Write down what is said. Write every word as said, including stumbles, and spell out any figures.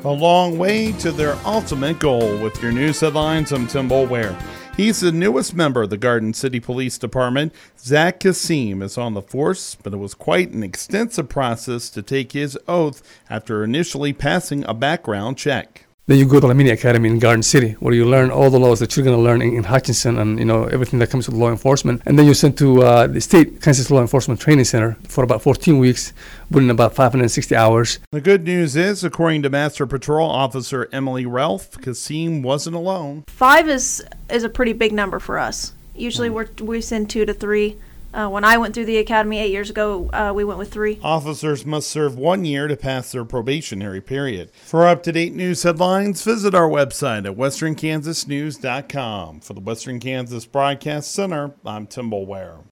a long way to their ultimate goal. With your news headlines, I'm Tim Boulware. He's the newest member of the Garden City Police Department. Zach Kasim is on the force, but it was quite an extensive process to take his oath after initially passing a background check. Then you go to the mini academy in Garden City, where you learn all the laws that you're going to learn in, in Hutchinson, and you know everything that comes with law enforcement. And then you're sent to uh, the State Kansas Law Enforcement Training Center for about fourteen weeks, put in about five hundred sixty hours. The good news is, according to Master Patrol Officer Emily Ralph, Kasim wasn't alone. Five is is a pretty big number for us. Usually we're, we send two to three. Uh, when I went through the academy eight years ago, uh, we went with three. Officers must serve one year to pass their probationary period. For up-to-date news headlines, visit our website at western kansas news dot com. For the Western Kansas Broadcast Center, I'm Tim Boulware.